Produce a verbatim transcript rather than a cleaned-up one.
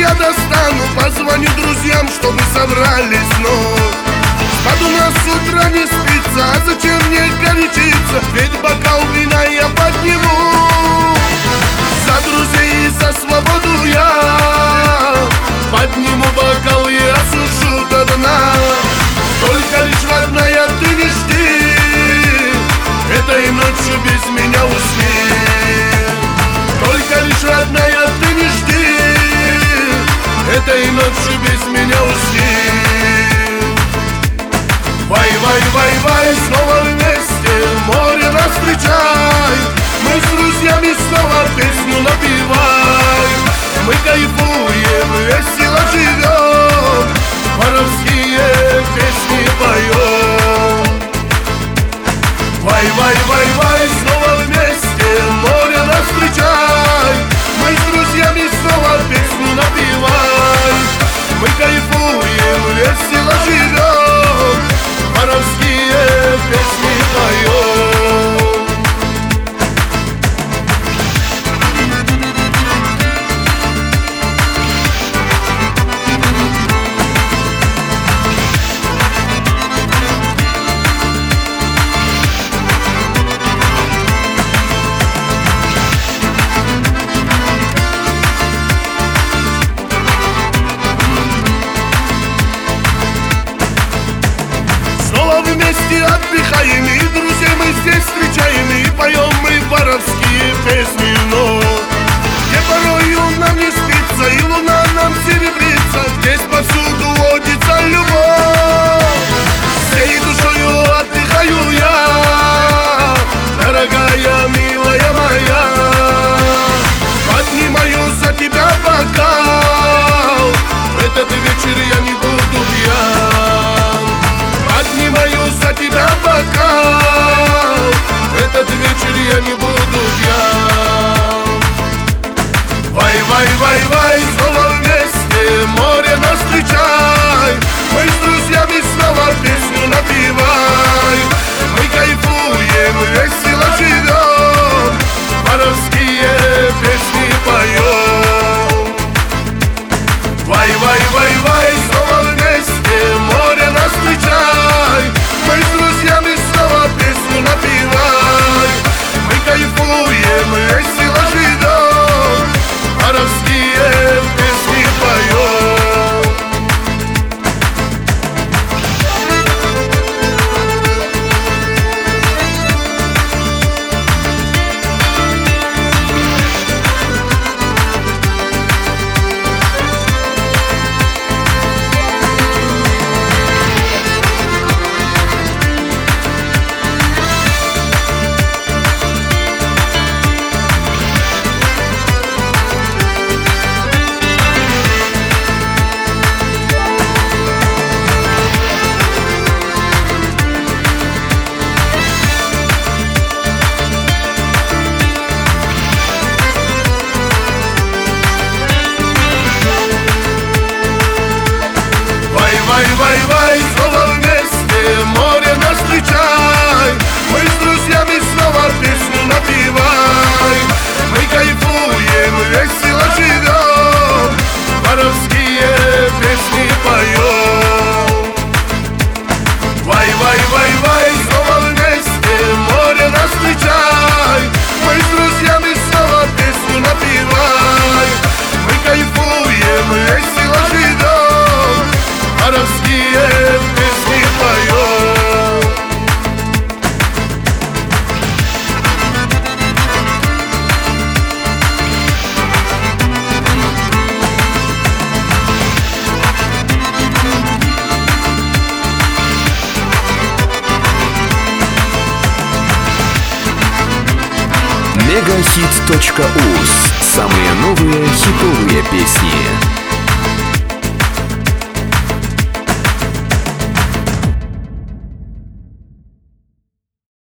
я достану, позвоню друзьям, чтобы собрались вновь. Спаду нас с утра не спится, а зачем мне горячиться? Ведь бокал вина я подниму. За друзей и за свободу я подниму бокал и осушу до дна. Только лишь, родная, ты не жди, этой ночью без меня усни. Только лишь, родная, ты не жди, этой ночью без меня усни. Вай, вай, вай, вай, снова вместе, море нас встречай. Мы с друзьями снова песню напевай. Мы кайфуем, весело живем, воровские песни поем. Вай, вай, вай, вай, снова вместе, море нас встречай. Мы с друзьями снова песню напевай. Мы кайфуем, весело живем, воровские песни поем. Вместе отдыхаем, и друзей мы здесь встречаем, и поем мы воровские песни вновь. Где порою нам не спится, и луна нам серебрится, здесь повсюду водится любовь. Всей душою отдыхаю я, дорогая, милая моя. Поднимаю за тебя бокал, в этот вечер я не буду пьян. Поднимаю за тебя бокал, этот вечер я не буду пьян. Вай, вай, вай, вай, снова вместе, море нас встречай. Мы с друзьями снова песню напевай. Мы кайфуем, весело живем, воровские песни поем. Вай, вай, вай, вай, снова вместе, море нас встречай. Мы с друзьями снова песню напевай. Мы кайфуем, весело живем, воровские песни поем. Вай, вай, вай, снова вместе, море нас встречай. Мы с друзьями снова песню напевай. Мы кайфуем, весело живем, воровские песни поем. Вай, вай, вай, вай, снова вместе, море нас встречай. Мы с друзьями снова песню напевай. Мы кайфуем, весело живем, воровские песни поем. мегахит точка уз. Самые новые хитовые песни.